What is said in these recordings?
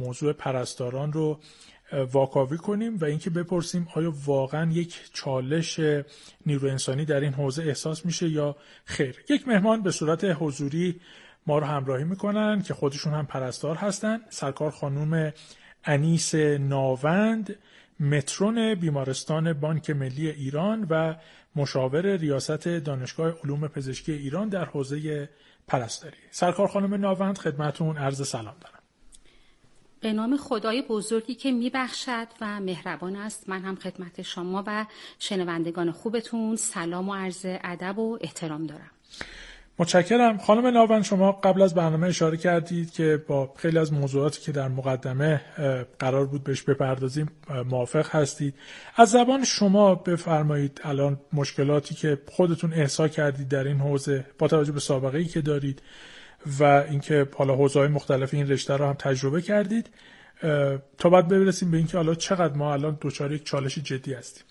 موضوع پرستاران رو واکاوی کنیم و اینکه بپرسیم آیا واقعا یک چالش نیروی انسانی در این حوزه احساس میشه یا خیر. یک مهمان به صورت حضوری ما رو همراهی میکنن که خودشون هم پرستار هستن. سرکار خانم انیس ناوند، مترون بیمارستان بانک ملی ایران و مشاور ریاست دانشگاه علوم پزشکی ایران در حوزه پرستاری. سرکار خانم ناوند، خدمتتون عرض سلام دارم. به نام خدای بزرگی که میبخشد و مهربان است، من هم خدمت شما و شنوندگان خوبتون سلام و عرض ادب و احترام دارم. متشکرم. خانم ناوند، شما قبل از برنامه اشاره کردید که با خیلی از موضوعاتی که در مقدمه قرار بود بهش بپردازیم موافق هستید. از زبان شما بفرمایید الان مشکلاتی که خودتون احساس کردید در این حوزه با توجه به سابقه‌ای که دارید و اینکه حالا حوزه‌های مختلف این رشته رو هم تجربه کردید تا بعد برسیم به اینکه حالا چقدر ما الان دچار یک چالش جدی هستیم.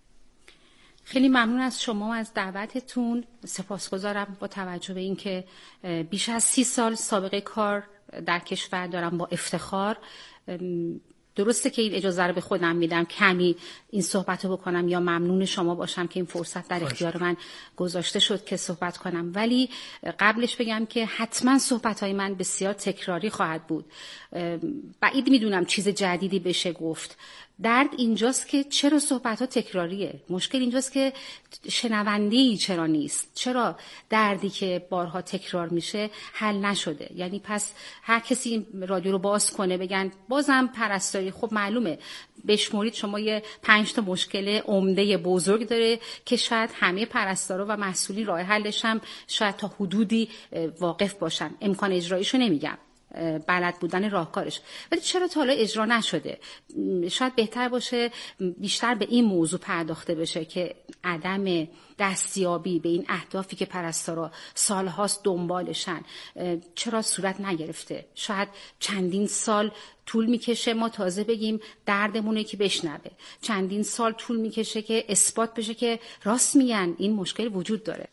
خیلی ممنون از شما از دعوتتون. سپاسگزارم با توجه به اینکه بیش از 30 سال سابقه کار در کشور دارم با افتخار. درسته که این اجازه رو به خودم میدم کمی این صحبت رو بکنم یا ممنون شما باشم که این فرصت در اختیار من گذاشته شد که صحبت کنم، ولی قبلش بگم که حتما صحبت‌های من بسیار تکراری خواهد بود. بعید میدونم چیز جدیدی بشه گفت. درد اینجاست که چرا صحبت‌ها تکراریه. مشکل اینجاست که شنونده‌ای چرا نیست. چرا دردی که بارها تکرار میشه حل نشده. یعنی پس هر کسی رادیو رو باز کنه بگن بازم پرستاری، خب معلومه بشمرید شما یه 5 تا مشکل عمده بزرگ داره که شاید همه پرستارا و مسئولین راه حلش هم شاید تا حدودی واقف باشن. امکان اجراییشو نمیگم، بلد بودن راهکارش، ولی چرا تا حالا اجرا نشده؟ شاید بهتر باشه بیشتر به این موضوع پرداخته بشه که عدم دستیابی به این اهدافی که پرستارا سالهاست دنبالشن چرا صورت نگرفته. شاید چندین سال طول میکشه ما تازه بگیم دردمونه که بشنوه، چندین سال طول میکشه که اثبات بشه که راست میگن این مشکل وجود داره.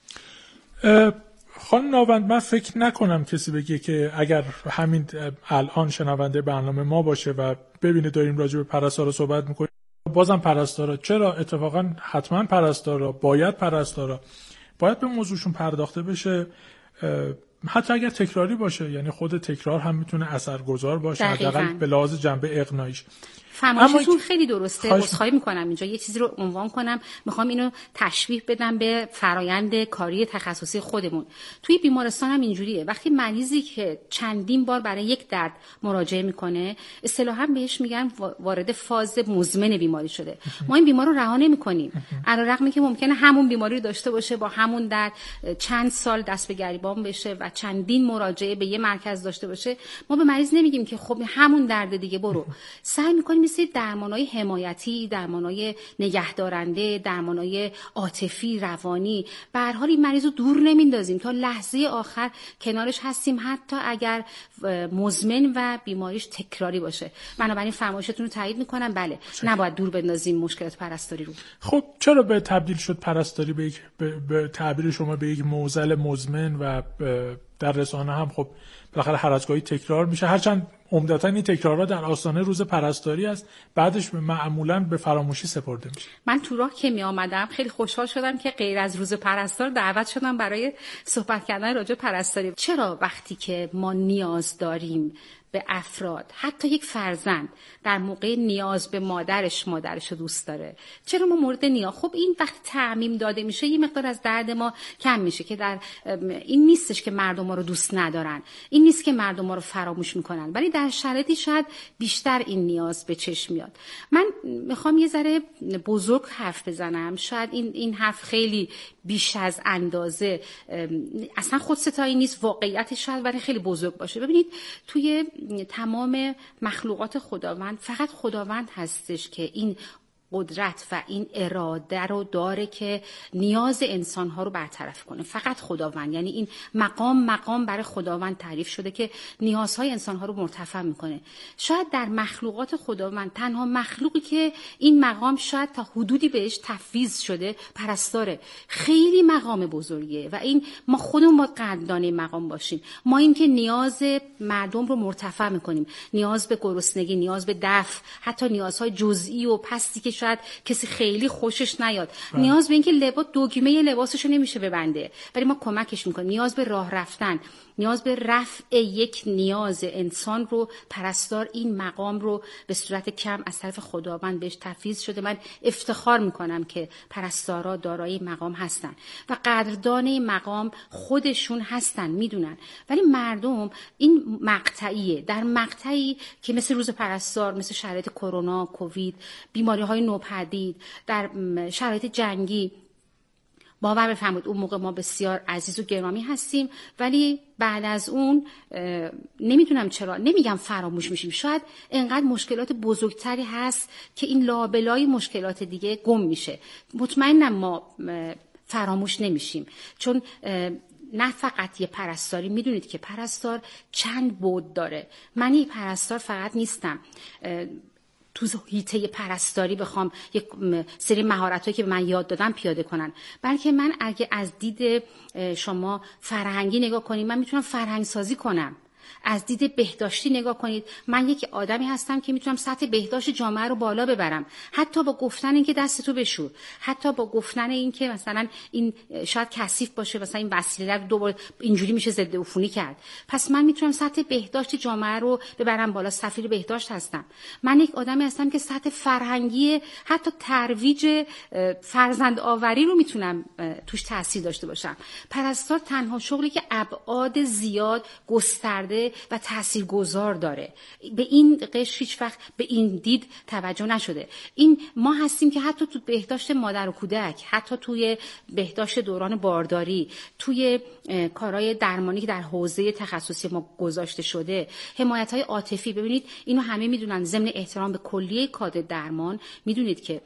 خانم ناوند، من فکر نکنم کسی بگه که اگر همین الان شنونده برنامه ما باشه و ببینه داریم راجع به پرستارا صحبت میکنیم بازم پرستارا. چرا؟ اتفاقا حتما پرستارا باید به موضوعشون پرداخته بشه، حتی اگر تکراری باشه. یعنی خود تکرار هم میتونه اثرگذار باشه، حداقل به لحاظ جنبه اقناعیش. فرمایشتون خیلی درسته. عذرخواهی میکنم اینجا یه چیزی رو عنوان کنم، میخوام اینو تشبیه بدم به فرایند کاری تخصصی خودمون. توی بیمارستان هم اینجوریه. وقتی مریضی که چندین بار برای یک درد مراجعه میکنه اصطلاحاً بهش میگن وارد فاز مزمن بیماری شده. ما این بیمار رو رها نمیکنیم، علیرغم که ممکنه همون بیماری رو داشته باشه، با همون درد چند سال دست به گریبان بشه و چندین مراجعه به یه مرکز داشته باشه. ما به مریض نمیگیم که خب همون درد دیگه برو. سعی میکنیم مثل درمانای حمایتی، درمانای نگهدارنده، درمانای عاطفی، روانی، به هر حال این مریض رو دور نمیندازیم، تا لحظه آخر کنارش هستیم، حتی اگر مزمن و بیماریش تکراری باشه. بنابراین فرمایشتون رو تایید میکنم. بله، نباید دور بندازیم مشکلات پرستاری رو. خب چرا به تبدیل شد پرستاری به تعبیر شما به یک معضل مزمن و در رسانه هم خب بالاخره هر از گاهی تکرار میشه، هرچند عمدتاً این تکرارها در آستانه روز پرستاری است، بعدش معمولاً به فراموشی سپرده میشه. من تو راه که می آمدم خیلی خوشحال شدم که غیر از روز پرستار دعوت شدم برای صحبت کردن راجع به پرستاری. چرا وقتی که ما نیاز داریم به افراد، حتی یک فرزند در موقع نیاز به مادرش رو دوست داره، چرا ما مورد نیاز، خب این وقتی تعمیم داده میشه یه مقدار از درد ما کم میشه که در این نیستش که مردم ما رو دوست ندارن، این نیست که مردم ما رو فراموش میکنن، ولی در شرایطی شاید بیشتر این نیاز به چشم میاد. من میخوام یه ذره بزرگ حرف بزنم، شاید این حرف خیلی بیش از اندازه اصلا خودستایی نیست، واقعیت شاید ولی خیلی بزرگ باشه. ببینید توی تمام مخلوقات خداوند فقط خداوند هستش که این قدرت و این اراده رو داره که نیاز انسانها رو برطرف کنه. فقط خداوند، یعنی این مقام برای خداوند تعریف شده که نیازهای انسانها رو مرتفع میکنه. شاید در مخلوقات خداوند تنها مخلوقی که این مقام شاید تا حدودی بهش تفویض شده پرستاره. خیلی مقام بزرگیه و این ما خودمون باید قدردان مقام باشیم. ما این که نیاز مردم رو مرتفع میکنیم، نیاز به گرسنگی، نیاز به دفع، حتی نیازهای جزئی و پستی که شاید کسی خیلی خوشش نیاد، نیاز به اینکه دگمه لباسشو نمیشه ببنده ولی ما کمکش میکنیم، نیاز به راه رفتن، نیاز به رفع یک نیاز انسان رو پرستار این مقام رو به صورت کم از طرف خداوند بهش تفویض شده. من افتخار میکنم که پرستارا دارای مقام هستن و قدردان این مقام خودشون هستن، میدونن. ولی مردم این مقطعیه، در مقطعی که مثل روز پرستار، مثل شرایط کرونا، کووید، بیماری‌های نوپدید، در شرایط جنگی، باور بفرمایید اون موقع ما بسیار عزیز و گرامی هستیم ولی بعد از اون نمیدونم چرا، نمیگم فراموش میشیم، شاید انقدر مشکلات بزرگتری هست که این لابلای مشکلات دیگه گم میشه. مطمئنم ما فراموش نمیشیم، چون نه فقط یه پرستاری، میدونید که پرستار چند بعد داره. من یه پرستار فقط نیستم تو حیطه پرستاری بخوام یک سری مهارتایی که به من یاد دادن پیاده کنن، بلکه من اگه از دید شما فرهنگی نگاه کنید، من میتونم فرهنگ سازی کنم. از دید بهداشتی نگاه کنید، من یک آدمی هستم که میتونم سطح بهداشت جامعه رو بالا ببرم، حتی با گفتن اینکه دستتو بشور، حتی با گفتن اینکه مثلا این شاید کثیف باشه، مثلا این وسیله رو دوباره اینجوری میشه ضد عفونی کرد. پس من میتونم سطح بهداشت جامعه رو ببرم بالا. سفیر بهداشت هستم. من یک آدمی هستم که سطح فرهنگی، حتی ترویج فرزند آوری رو میتونم توش تاثیر داشته باشم. پرستار تنها شغلی که ابعاد زیاد، گسترده و تاثیرگذار داره. به این قشر هیچ وقت به این دید توجه نشده. این ما هستیم که حتی تو بهداشت مادر و کودک، حتی توی بهداشت دوران بارداری، توی کارهای درمانی که در حوزه تخصصی ما گذاشته شده، حمایت‌های عاطفی، ببینید اینو همه میدونن، ضمن احترام به کلیه کادر درمان، میدونید که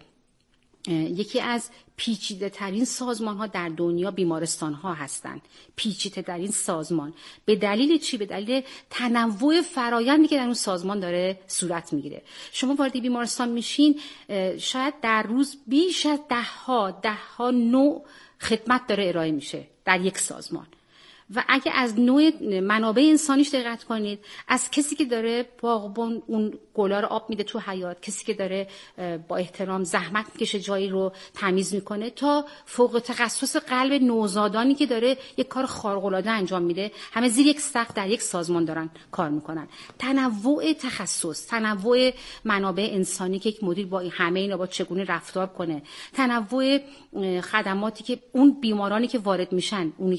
یکی از پیچیده ترین سازمان ها در دنیا بیمارستان ها هستند. پیچیده ترین سازمان. به دلیل چی؟ به دلیل تنوع فرایندی که در اون سازمان داره صورت میگیره. شما وارد بیمارستان میشین، شاید در روز بیش از ده ها نوع خدمت داره ارائه میشه در یک سازمان. و اگه از نوع منابع انسانیش دقت کنید، از کسی که داره باغبون اون گلا رو آب میده تو حیاط، کسی که داره با احترام زحمت میکشه جایی رو تمیز میکنه، تا فوق تخصص قلب نوزادانی که داره یک کار خارق العاده انجام میده، همه زیر یک سقف در یک سازمان دارن کار میکنن. تنوع تخصص، تنوع منابع انسانی که یک مدیر با همه اینا با چگونه رفتار کنه، تنوع خدماتی که اون بیمارانی که وارد میشن اون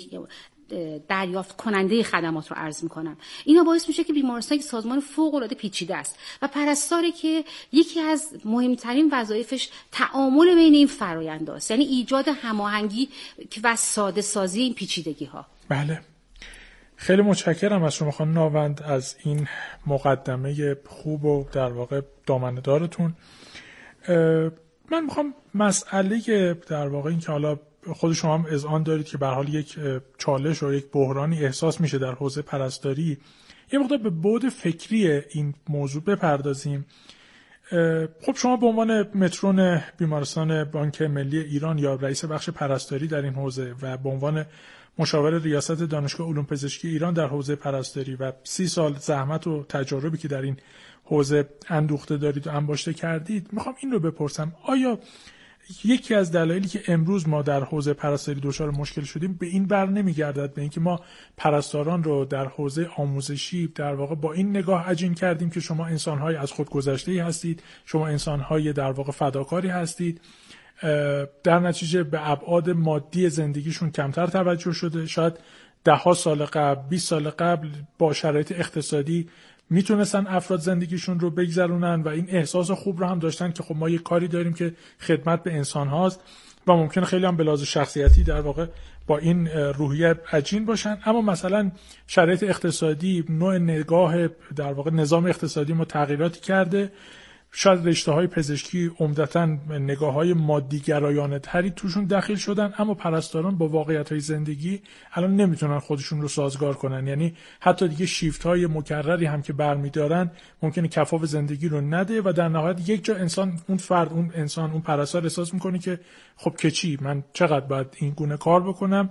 دریافت کننده خدمات رو عرض میکنن، اینا باعث میشه که بیمارستان یک سازمان فوق العاده پیچیده است و پرستاری که یکی از مهمترین وظایفش تعامل بین این فرآینداست، یعنی ایجاد هماهنگی و ساده سازی این پیچیدگی ها. بله، خیلی متشکرم از شما خانم ناوند از این مقدمه خوب و در واقع دامنه‌دارتون. من میخوام مسئله در واقع این که حالا خود شما هم اذعان دارید که به هر حال یک چالش و یک بحرانی احساس میشه در حوزه پرستاری، یه مقدار به بعد فکری این موضوع بپردازیم. خب شما به عنوان مترون بیمارستان بانک ملی ایران یا رئیس بخش پرستاری در این حوزه و به عنوان مشاور ریاست دانشگاه علوم پزشکی ایران در حوزه پرستاری و 30 سال زحمت و تجربی که در این حوزه اندوخته دارید و انباشته کردید، میخوام این رو بپرسم: آیا یکی از دلایلی که امروز ما در حوزه پرستاری دچار مشکل شدیم به این بر نمیگردد به اینکه ما پرستاران رو در حوزه آموزشی در واقع با این نگاه عجین کردیم که شما انسان‌های از خود گذشته‌ای هستید، شما انسان‌های در واقع فداکاری هستید، در نتیجه به ابعاد مادی زندگیشون کمتر توجه شده، شاید 10 سال قبل، 20 سال قبل با شرایط اقتصادی میتونستن افراد زندگیشون رو بگذرونن و این احساس خوب رو هم داشتن که خب ما یه کاری داریم که خدمت به انسان هاست و ممکنه خیلی هم به لحاظ شخصیتی در واقع با این روحیه عجین باشن. اما مثلا شرایط اقتصادی، نوع نگاه در واقع نظام اقتصادی ما تغییراتی کرده، شاید رشته‌های پزشکی عمدتاً نگاه‌های مادی‌گرایانه تری توشون دخیل شدن، اما پرستاران با واقعیت‌های زندگی الان نمیتونن خودشون رو سازگار کنن. یعنی حتی دیگه شیفت‌های مکرری هم که برمی‌دارن ممکنه کفاف زندگی رو نده و در نهایت یک جا اون پرستار احساس می‌کنه که خب که چی، من چقدر باید این گونه کار بکنم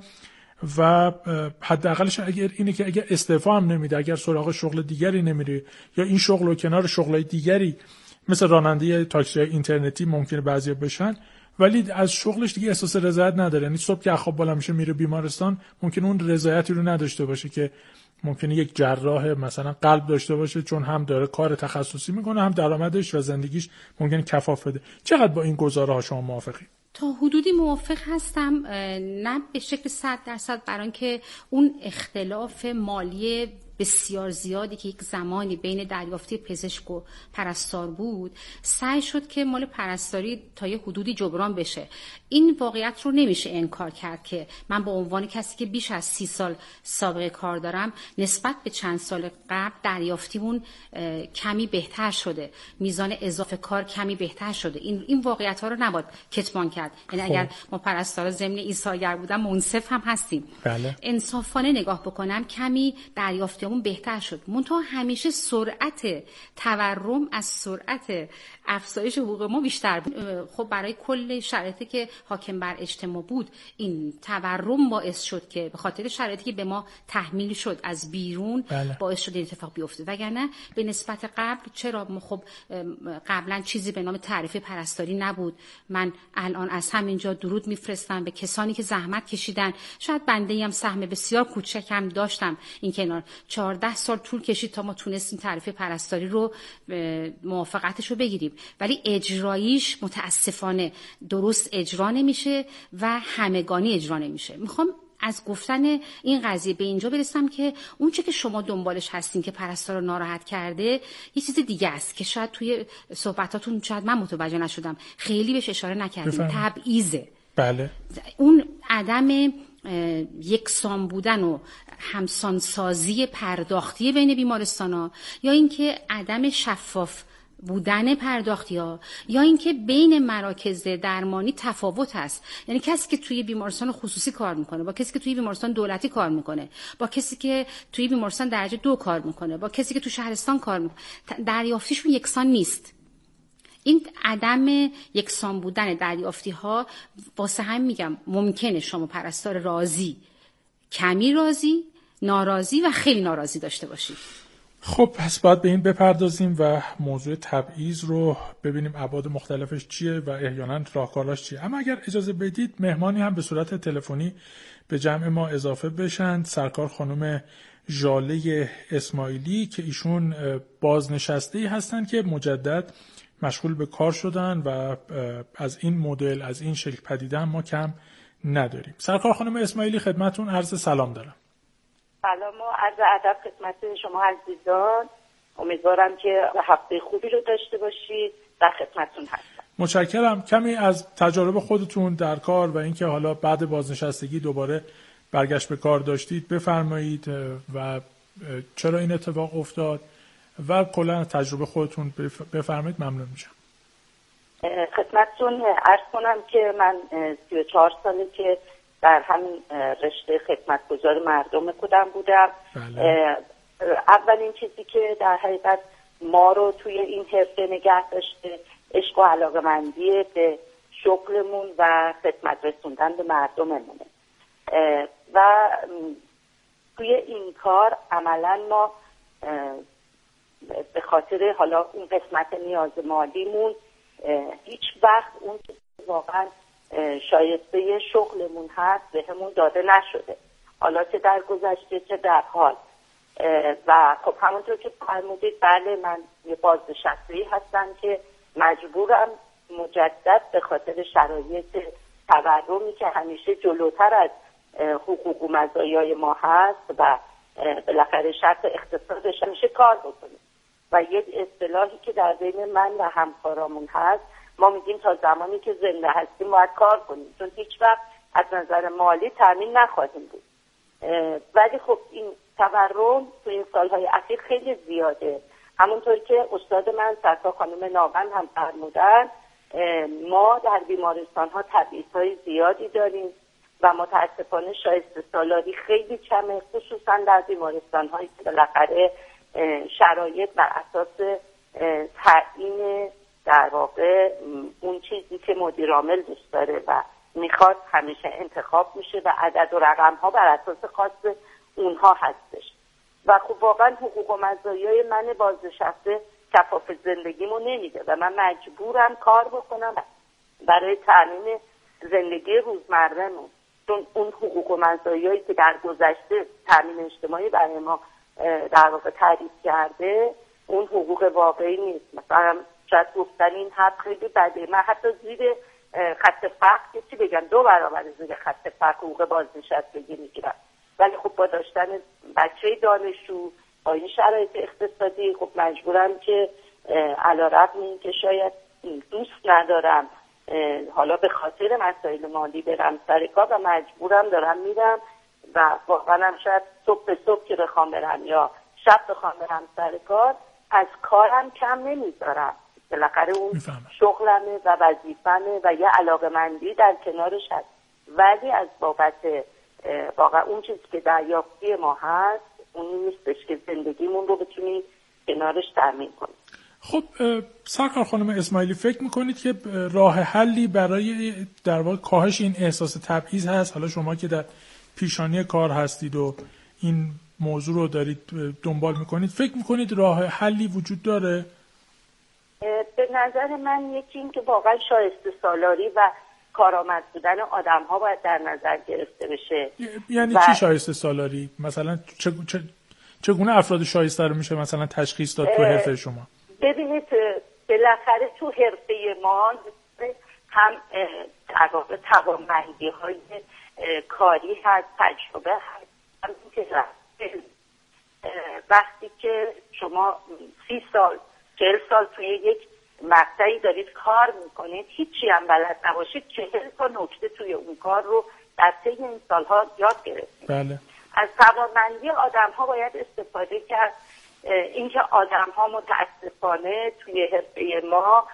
و حداقلش اگر استعفا هم نمیده، اگر سراغ شغل دیگری نمیره یا این شغل رو کنار شغلای دیگری مثل راننده تاکسی‌های اینترنتی ممکنه بعضیا بشن، ولی از شغلش دیگه احساس رضایت نداره. یعنی صبح که خواب بالا میشه میره بیمارستان، ممکنه اون رضایتی رو نداشته باشه که ممکنه یک جراح مثلا قلب داشته باشه، چون هم داره کار تخصصی میکنه، هم درآمدش و زندگیش ممکنه کفاف بده. چقدر با این گزاره‌ها شما موافقی؟ تا حدودی موافق هستم، نه به شکل 100%، برای اینکه اون اختلاف مالی بسیار زیادی که یک زمانی بین دریافتی پزشک و پرستار بود، سعی شد که مال پرستاری تا یه حدودی جبران بشه. این واقعیت رو نمیشه انکار کرد که من به عنوان کسی که بیش از 30 سال سابقه کار دارم، نسبت به چند سال قبل دریافتیمون کمی بهتر شده، میزان اضافه کار کمی بهتر شده. این واقعیت ها رو نباید کتمان کرد. یعنی اگر ما پرستارا ضمن ایثارگر بودن منصف هم هستیم. بله. انصافانه نگاه بکنم کمی دریافتیمون بهتر شد. منتها همیشه سرعت تورم از سرعت افزایش حقوق ما بیشتر بود. خب برای کل شرایطی که حاکم بر اجتماع بود، این تورم باعث شد که به خاطر شرایطی که به ما تحمیل شد از بیرون، بله. باعث شد این اتفاق بیفته. وگرنه به نسبت قبل چرا خب قبلا چیزی به نام تعرفه پرستاری نبود. من الان از همینجا درود میفرستم به کسانی که زحمت کشیدن. شاید بنده هم سهم بسیار کوچکم داشتم این کنار. 14 سال طول کشید تا ما تونستیم تعرفه پرستاری رو موافقتش رو بگیریم، ولی اجراییش متاسفانه درست اجرا نمیشه و همگانی اجرا نمیشه. میخوام از گفتن این قضیه به اینجا برسم که اون چه که شما دنبالش هستین که پرستار رو ناراحت کرده یه چیز دیگه است که شاید توی صحبتاتون شاید من متوجه نشدم، خیلی بهش اشاره نکردیم. تبعیضه. بله. اون عدم یکسان بودن و همسانسازی پرداختی بین بیمارستان‌ها، یا اینکه عدم شفاف بودن پرداختی‌ها، یا اینکه بین مراکز درمانی تفاوت هست. یعنی کسی که توی بیمارستان خصوصی کار میکنه با کسی که توی بیمارستان دولتی کار میکنه، با کسی که توی بیمارستان درجه 2 کار میکنه، با کسی که توی شهرستان کار میکنه، دریافتیشون یکسان نیست. این عدم یکسان بودن دریافتی ها واسه هم میگم ممکنه شما پرستار راضی، کمی راضی، ناراضی و خیلی ناراضی داشته باشید. خب پس باید به این بپردازیم و موضوع تبعیض رو ببینیم ابعاد مختلفش چیه و احیانا راهکاراش چیه. اما اگر اجازه بدید مهمانی هم به صورت تلفنی به جمع ما اضافه بشن. سرکار خانم ژاله اسماعیلی که ایشون بازنشسته‌ای هستن که مجدد مشغول به کار شدن و از این مدل، از این شکل پدیده ما کم نداریم. سرکار خانم اسماعیلی خدمتون عرض سلام دارم. سلام و عرض ادب خدمت شما عزیزان. امیدوارم که هفته خوبی رو داشته باشید. در خدمتتون هستم. متشکرم. کمی از تجارب خودتون در کار و اینکه حالا بعد بازنشستگی دوباره برگشت به کار داشتید بفرمایید و چرا این اتفاق افتاد و کلا تجربه خودتون بفرمایید، ممنون میشم. خدمتتون عرض کنم که من 34 ساله که در همین رشته خدمتگزار مردم خودم بودم. بله. اولین چیزی که در حقیقت ما رو توی این حرفه نگه داشته عشق و علاقه‌مندی به شغلمون و خدمت رسوندن به مردممونه و توی این کار عملا ما به خاطر حالا اون قسمت نیاز مالیمون هیچ وقت اون که واقعا شایسته شغلمون هست به همون داده نشده، حالا چه در گذشته چه در حال. و خب همونطور که فرمودید بله من یه بازنشسته‌ای هستم که مجبورم مجدد به خاطر شرایط تورمی که همیشه جلوتر از حقوق و مزایای ما هست و بالاخره شرط اقتصادش همیشه کار بکنیم. و یه اصطلاحی که در بین من و همکارامون هست، ما میگیم تا زمانی که زنده هستیم باید کار کنیم، چون هیچ وقت از نظر مالی تامین نخواهیم بود. ولی خب این تورم تو این سالهای اخیر خیلی زیاده همونطور که استاد من سرکار خانم ناون هم فرمودن، ما در بیمارستان ها تبعیض‌های زیادی داریم و متاسفانه شایسته سالاری خیلی کمه، خصوصا در بیمارستان هایی که بالاخره شرایط بر اساس تعیین در واقع اون چیزی که مدیر عامل دوست داره و میخواد همیشه انتخاب میشه و عدد و رقم ها بر اساس خاص اونها هستش و خب واقعا حقوق و مزایای من بازنشسته کفاف زندگیمو نمیده و من مجبورم کار بکنم برای تامین زندگی روزمره‌مون، چون اون حقوق و مزایایی که در گذشته تامین اجتماعی برای ما در واقع تعریف کرده اون حقوق واقعی نیست. مثلا شاید گفتن این حق خیلی بده، من حتی زیر خط فقر چی بگم 2 برابر زیر خط فقر حقوق بازنشستگی میگیرم، ولی خب با داشتن بچه دانشجو با این شرایط اقتصادی خب مجبورم که علیرغم این که شاید دوست ندارم حالا به خاطر مسائل مالی برم سر کار و مجبورم دارم میرم و واقعا هم شاید صبح به صبح که بخوام برم یا شب بخوام برم سر کار از کارم کم نمیذارم، بالاخره اون شغلمه و وظیفمه و یه علاقه‌مندی در کنارش هست، ولی از بابت واقعا اون چیزی که دریافتی ما هست اون نیستش که زندگیمون رو بتونیم کنارش تامین کنیم. خب سرکار خانم اسماعیلی فکر میکنید که راه حلی برای در واقع کاهش این احساس تبعیض هست؟ حالا شما که در پیشانی کار هستید و این موضوع رو دارید دنبال میکنید، فکر میکنید راه حلی وجود داره؟ به نظر من یکی این که واقعا شایسته سالاری و کارآمد بودن آدم‌ها باید در نظر گرفته بشه. یعنی چی شایسته سالاری؟ مثلا چگونه افراد شایسته رو میشه مثلا تشخیص داد تو حرفه شما؟ ببینید بالاخره تو حرفه ما هم در واقع توانمندی‌های کاری هست، تجربه هست، هم که وقتی که شما 30 سال 40 سال توی یک مقطعی دارید کار میکنید هیچی هم بلد نباشید 40 تا نکته توی اون کار رو در طی این سالها یاد گرفتید. بله. از توانمندی آدم‌ها باید استفاده کرد. اینکه آدم‌ها متاسفانه توی حرفه ما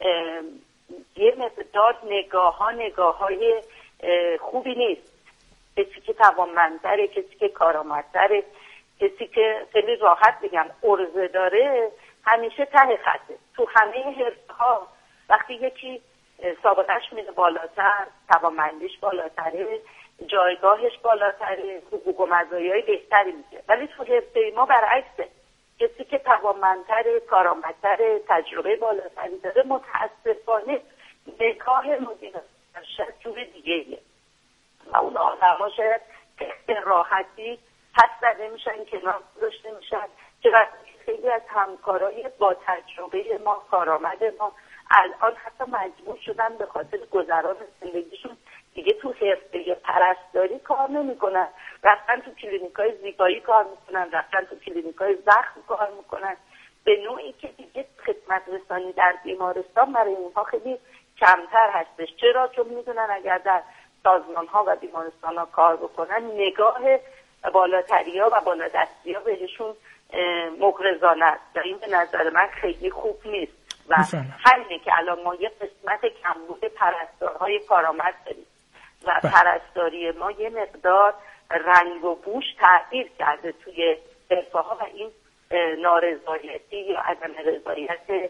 یه مقدار نگاه‌های خوبی نیست. کسی که توانمندتره، کسی که کارآمدتره، کسی که خیلی راحت بگم عرضه داره همیشه ته خطه. تو همه حرفه‌ها وقتی یکی سابقهش میره بالاتر، توانمندیش بالاتره، جایگاهش بالاتره، حقوق و مزایای بهتری میده. ولی تو حرفه ما برعکسه. کسی که توانمندتره، کارآمدتره، تجربه بالاتری داره متاسفانه نگاه مدیر شاید جور دیگه‌ایه و اون آدم‌ها شاید به راحتی پس زده میشن، کنار گذاشته میشن که خیلی از همکارای با تجربه ما، کارآمد ما الان حتی مجبور شدن به خاطر گذران زندگیشون دیگه تو حرفه پرستاری کار نمی‌کنن، رفتن تو کلینیکای زیبایی کار میکنن، رفتن تو کلینیکای زخم کار میکنن، به نوعی که دیگه خدمت رسانی در بیمارستان برای اونها خیلی کمتر هستش. چرا؟ چون میدونن اگر در سازمان ها و بیمارستان ها کار بکنن نگاه بالاتری ها و بالادستی ها بهشون مغرضانه است و این به نظر من خیلی خوب نیست و همینه که الان ما یه قسمت کمبود پرستارهای کارآمد داریم و پرستاری ما یه مقدار رنگ و بوش تغییر کرده توی حرفه‌ها و این نارضایتی یا عدم رضایت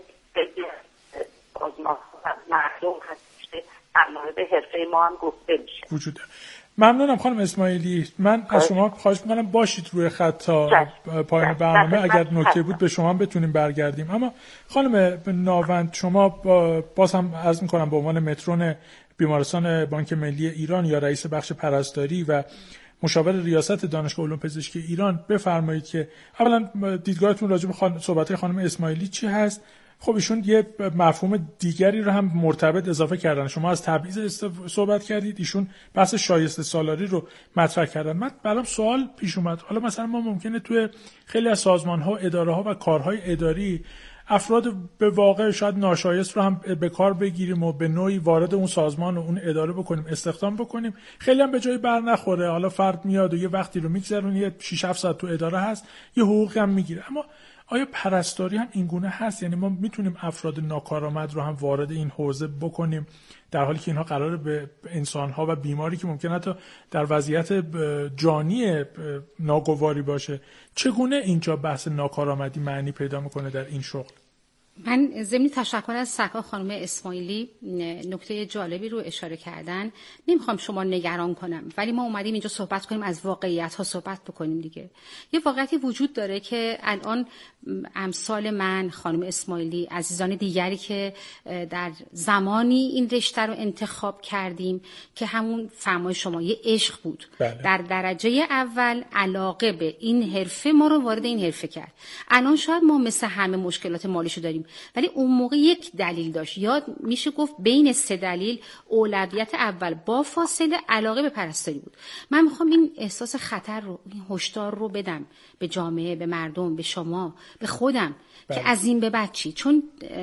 سازمان و مردم هستش که در مورد حرفه ما هم گفته میشه وجود داره. ممنونم خانم اسماعیلی. من از شما خواهش میکنم باشید روی خط تا پایان برنامه، اگر نکته بود به شما بتونیم برگردیم. اما خانم ناوند شما باز هم عرض میکنم به عنوان مترون بیمارستان بانک ملی ایران یا رئیس بخش پرستاری و مشاور ریاست دانشگاه علوم پزشکی ایران بفرمایید که اولا دیدگاهتون راجع به صحبت‌های خانم اسماعیلی چی هست؟ خب ایشون یه مفهوم دیگری رو هم مرتبط اضافه کردن. شما از تبعیض صحبت کردید، ایشون بحث شایسته سالاری رو مطرح کردن. من برام سوال پیش اومد، حالا مثلا ما ممکنه توی خیلی از سازمان‌ها، اداره‌ها و کارهای اداری افراد به واقع شاید ناشایست رو هم به کار بگیریم و به نوعی وارد اون سازمان و اون اداره بکنیم، استخدام بکنیم، خیلی هم به جای بر نخوره. حالا فرد میاد و یه وقتی رو میگذرونه، یه 6-7 ساعت تو اداره هست، یه حقوقی هم میگیره. اما آیا پرستاری هم این گونه هست؟ یعنی ما میتونیم افراد ناکارآمد رو هم وارد این حوزه بکنیم در حالی که اینها قراره به انسان‌ها و بیماری که ممکنه حتی در وضعیت جانی ناگواری باشه، چگونه اینجا بحث ناکارآمدی معنی پیدا میکنه در این شغل؟ من ضمن تشکر از سرکار خانم اسماعیلی نکته جالبی رو اشاره کردن. نمیخوام شما نگران کنم، ولی ما اومدیم اینجا صحبت کنیم، از واقعیت ها صحبت بکنیم دیگه. یه واقعیتی وجود داره که الان امثال من، خانم اسماعیلی، عزیزان دیگری که در زمانی این رشته رو انتخاب کردیم که همون فرمای شما یه عشق بود. بله. در درجه اول علاقه به این حرفه ما رو وارد این حرفه کرد. الان شاید ما مثل همه مشکلات مالیشو داریم، ولی اون موقع یک دلیل داشت، یا میشه گفت بین 3 دلیل اولویت اول با فاصله علاقه به پرستاری بود. من میخوام این احساس خطر رو، این هشدار رو بدم به جامعه، به مردم، به شما، به خودم که از این به بعد چی؟ چون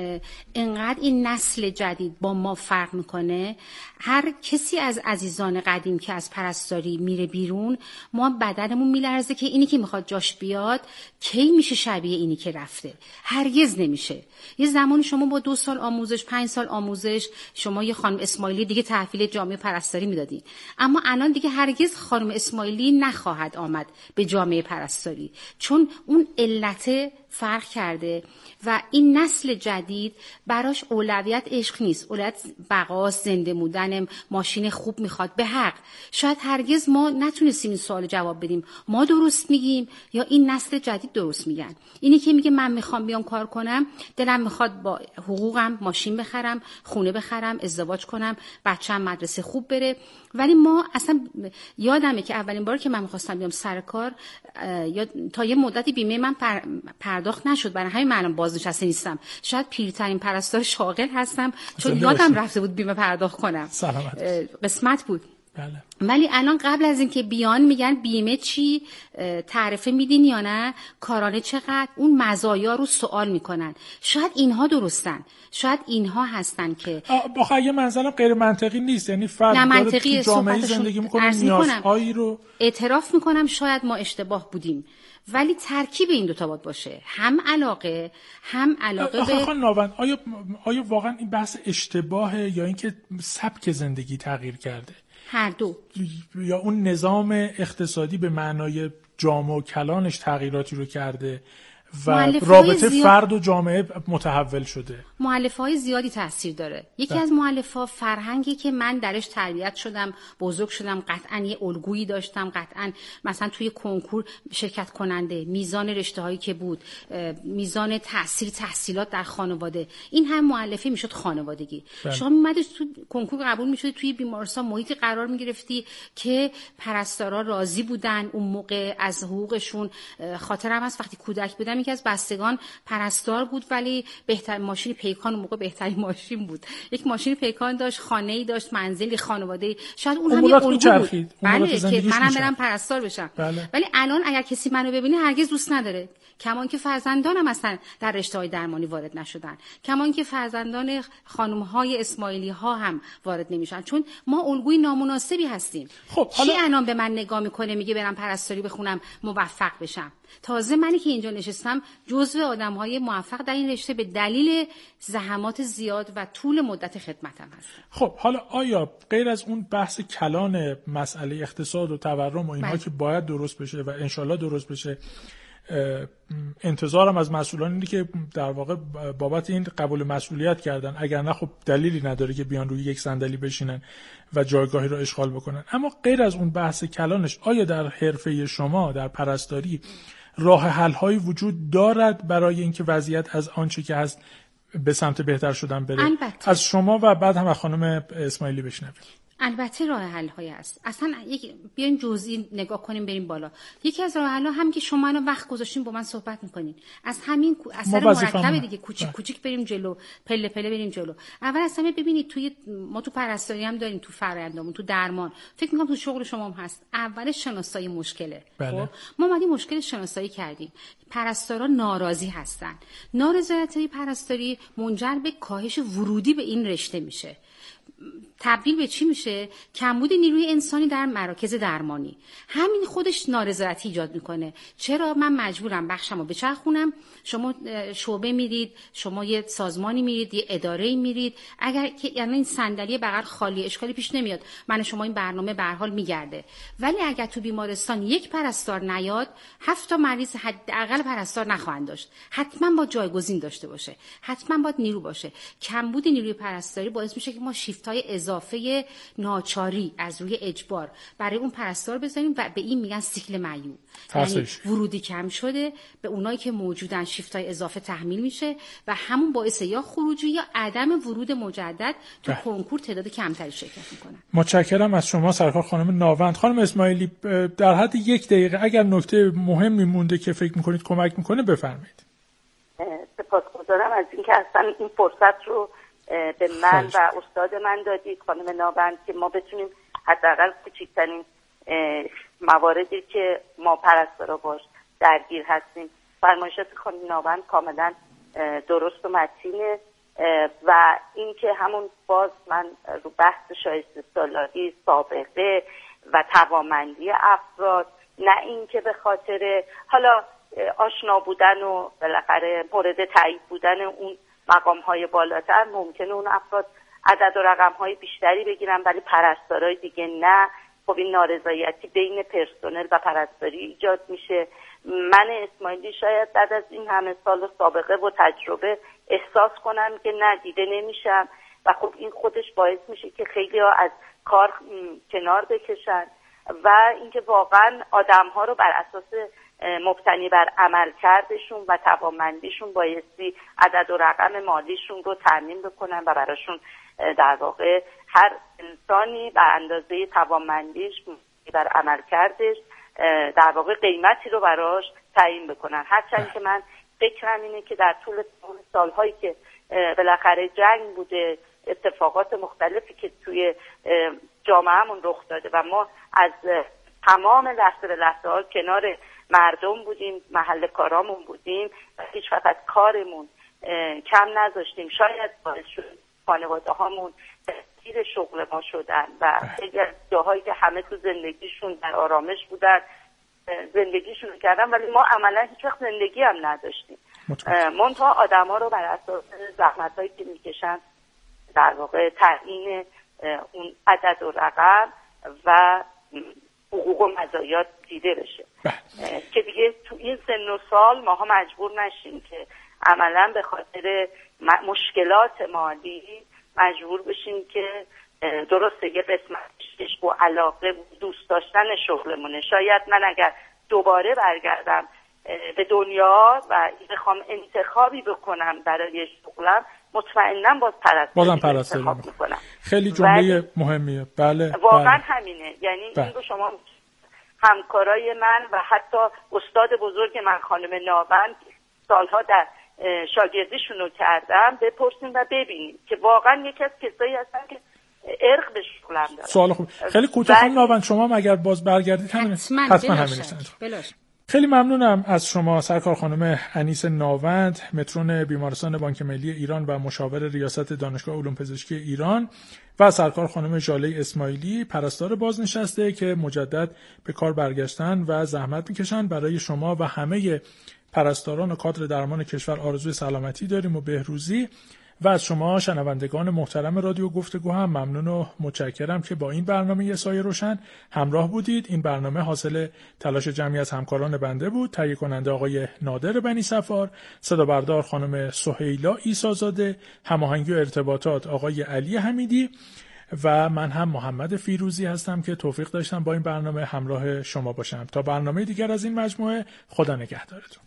انقدر این نسل جدید با ما فرق میکنه. هر کسی از عزیزان قدیم که از پرستاری میره بیرون، ما بدنمون میلرزه که اینی که میخواد جاش بیاد کی میشه شبیه اینی که رفته. هرگز نمیشه. یه زمانی شما با 2 سال آموزش، 5 سال آموزش، شما یه خانم اسماعیلی دیگه تحویل جامعه پرستاری میدادین، اما الان دیگه هرگز خانم اسماعیلی نخواهد آمد به جامعه پرستاری، چون اون علت فرق کرده و این نسل جدید براش اولویت عشق نیست، اولویت بقاست، زنده موندن، ماشین خوب میخواد. به حق شاید هرگز ما نتونستیم این سوال جواب بدیم، ما درست میگیم یا این نسل جدید درست میگن. اینی که میگه من میخوام بیام کار کنم، دلم میخواد با حقوقم ماشین بخرم، خونه بخرم، ازدواج کنم، بچه‌م مدرسه خوب بره، ولی ما اصلا یادمه که اولین بار که من میخواستم بیام سر کار، یا تا یه مدتی بیمه من پرداخت نشد، برای همین من الان بازنشسته نیستم. شاید پیرترین پرستار شاغل هستم چون یادم رفته بود بیمه پرداخت کنم. سلامت. قسمت بود. بله. ولی الان قبل از اینکه بیان میگن بیمه چی، تعرفه میدین یا نه، کارانه چقدر، اون مزایا رو سوال میکنن. شاید اینها درستن، شاید اینها هستن که بخواه یه منظرم غیر منطقی نیست، یعنی فرد داره تو جامعه زندگی میکنه، نیازهایی رو اعتراف میکنم شاید ما اشتباه بودیم، ولی ترکیب این دوتا باید باشه، هم علاقه به خانم ناوند. آیا واقعا این بحث اشتباهه یا اینکه سبک زندگی تغییر کرده؟ هر دو. یا اون نظام اقتصادی به معنای جامع و کلانش تغییراتی رو کرده و رابطه فرد و جامعه متحول شده؟ مؤلفه‌های زیادی تاثیر داره. یکی از مؤلفه‌ها فرهنگی که من درش تربیت شدم، بزرگ شدم، قطعاً یه الگویی داشتم، قطعاً مثلا توی کنکور شرکت کننده، میزان رشته‌هایی که بود، میزان تاثیر تحصیلات در خانواده، این هم مؤلفه میشد خانوادگی. شما میمدی تو کنکور قبول میشدی، توی بیمارستان محیطی قرار میگرفتی که پرستارا راضی بودن اون موقع از حقوقشون. خاطرم هست وقتی کودک بودم یکی از بستگان پرستار بود، ولی بهترین ماشین پیکان اون موقع بهترین ماشین بود. یک ماشین پیکان داشت، خانه‌ای داشت، منزلی، خانواده‌ای. شاید اون هم یه الگو بود. بله که منم برم پرستار بشم. بله. ولی الان اگر کسی منو ببینه هرگز دوست نداره. کمان که فرزندانم اصلا در رشته‌های درمانی وارد نشدن. کمان که فرزندان خانم‌های اسماعیلی‌ها هم وارد نمیشن، چون ما الگوی نامناسبی هستیم. خب کی الان به من نگاه میکنه میگه برم پرستاری بخونم موفق بشم؟ تازه منی که اینجا نشستم جزو آدم‌های موفق در این رشته به دلیل زحمات زیاد و طول مدت خدمتم هستم. خب حالا آیا غیر از اون بحث کلان مسئله اقتصاد و تورم و اینها که باید درست بشه و انشالله درست بشه، انتظارم از مسئولان اینه که در واقع بابت این قبول مسئولیت کردن، اگر نه خب دلیلی نداره که بیان روی یک صندلی بشینن و جایگاهی رو اشغال بکنن. اما غیر از اون بحث کلانش، آیا در حرفه شما در پرستاری راه حل هایی وجود دارد برای اینکه وضعیت از آنچه که هست به سمت بهتر شدن بره؟ البته. از شما و بعد هم از خانم اسماعیلی بشنویم. البته راه حل هایی هست. اصلا بیاین جزئی نگاه کنیم بریم بالا. یکی از راه حل ها هم که شما الان وقت گذاشتین با من صحبت میکنین، از همین اثر مرکب دیگه، کوچیک کوچیک بریم جلو، پله پله بریم جلو. اول اصلا ببینید ما تو پرستاری هم داریم، تو فرآیندمون، تو درمان، فکر میکنم تو شغل شما هم هست. اولش شناسایی مشکله. بله. خب ما اومدیم مشکل شناسایی کردیم. پرستارا ناراضی هستن. نارضایتی پرستاری منجر به کاهش ورودی به این رشته میشه. تبدیل به چی میشه؟ کمبود نیروی انسانی در مراکز درمانی. همین خودش نارضایتی ایجاد میکنه. چرا من مجبورم بخشمو بچرخونم؟ شما شعبه میرید، شما یه سازمانی میرید، یه اداره‌ای میرید، اگر که یعنی این صندلی بغل خالی، اشکالی پیش نمیاد. من شما این برنامه به هر حال میگرده. ولی اگر تو بیمارستان یک پرستار نیاد، 7 تا مریض حداقل پرستار نخواهند داشت. حتما با جایگزین داشته باشه. حتما باید نیرو باشه. کمبود نیروی پرستاری باعث میشه که ما شیفت‌های اضافه ناچاری از روی اجبار برای اون پرستار بذاریم و به این میگن سیکل معیوب. یعنی ورودی کم شده، به اونایی که موجودن شیفت‌های اضافه تحمیل میشه و همون باعث یا خروجی یا عدم ورود مجدد تو کنکور تعداد کمتری شرکت میکنن. متشکرم از شما سرکار خانم ناوند. خانم اسماعیلی در حد 1 دقیقه اگر نکته مهمی مونده که فکر میکنید کمک میکنه بفرمایید. سپاسگزارم از اینکه اصلا این فرصت رو به من و استاد من دادید خانم ناوند که ما بتونیم حداقل کوچکترین مواردی که ما پرستارا باش درگیر هستیم. فرمایشات خانم ناوند کاملا درست و متینه و اینکه همون باز من رو بحث شایسته سالاری، سابقه و توانمندی افراد، نه اینکه به خاطر حالا آشنا بودن و بالاخره مورد تایید بودن اون مقام‌های بالاتر ممکنه اون افراد عدد و رقم‌های بیشتری بگیرن ولی پرستارای دیگه نه. خب این نارضایتی بین پرسنل و پرستاری ایجاد میشه. من اسماعیلی شاید بعد از این همه سال و سابقه و تجربه احساس کنم که نه دیده نمیشم و خب این خودش باعث میشه که خیلی‌ها از کار کنار بکشن و اینکه واقعا آدم‌ها رو بر اساس مبتنی بر عملکردشون و توانمندیشون بایستی عدد و رقم مالیشون رو تامین بکنن و براشون در واقع هر انسانی به اندازه توانمندیش بر عملکردش در واقع قیمتی رو براش تعیین بکنن. هرچند که من فکرم اینه که در طول سالهایی که بالاخره جنگ بوده، اتفاقات مختلفی که توی جامعهمون رخ داده و ما از تمام لحظه به لحظه ها کنار مردم بودیم، محل کارامون بودیم و هیچ وقت کارمون کم نذاشتیم. شاید باعث شد خانواده هامون تأثیر شغل ما شدن و خیلی از جاهایی که همه تو زندگیشون در آرامش بودن زندگیشون کردن ولی ما عملا هیچ وقت زندگی هم نداشتیم. منتها آدم ها رو بر اساس زحمت هایی که میکشن در واقع تعیین اون عدد و رقم و حقوق و مزایات دیده بشه که دیگه تو این سن و سال ماها مجبور نشیم که عملا به خاطر مشکلات مالی مجبور بشیم که درسته یه قسمتش با علاقه و دوست داشتن شغلمونه. شاید من اگر دوباره برگردم به دنیا و بخوام انتخابی بکنم برای شغلم مطمئناً بازم پرستاری میکنم. خیلی جمله مهمیه. بله واقعا همینه. یعنی این رو شما همکارای من و حتی استاد بزرگ من خانم ناوند سالها در شاگردیشون رو کردم بپرسیم و ببینیم که واقعا یکی از کسایی هستن که ارق به شغلم دارن. سوال خوب. خیلی کوتاه خانم ناوند شما اگر باز برگردید حتما همین. خیلی ممنونم از شما سرکار خانم انیس ناوند، مترون بیمارستان بانک ملی ایران و مشاور ریاست دانشگاه علوم پزشکی ایران و سرکار خانم ژاله اسماعیلی پرستار بازنشسته که مجدد به کار برگشتن و زحمت میکشن. برای شما و همه پرستاران و کادر درمان کشور آرزوی سلامتی داریم و بهروزی و از شما شنوندگان محترم رادیو گفتگو هم ممنون و متشکرم که با این برنامه سایه روشن همراه بودید. این برنامه حاصل تلاش جمعی از همکاران بنده بود. تهیه کننده آقای نادر بنی صفار، صدا بردار خانم سهیلا عیسی‌زاده، هماهنگی و ارتباطات آقای علی حمیدی و من هم محمد فیروزی هستم که توفیق داشتم با این برنامه همراه شما باشم. تا برنامه دیگر از این مجموعه، خدا نگهدارتون.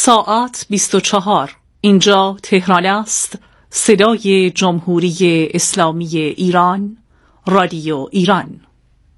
ساعت 24. اینجا تهران است. صدای جمهوری اسلامی ایران، رادیو ایران.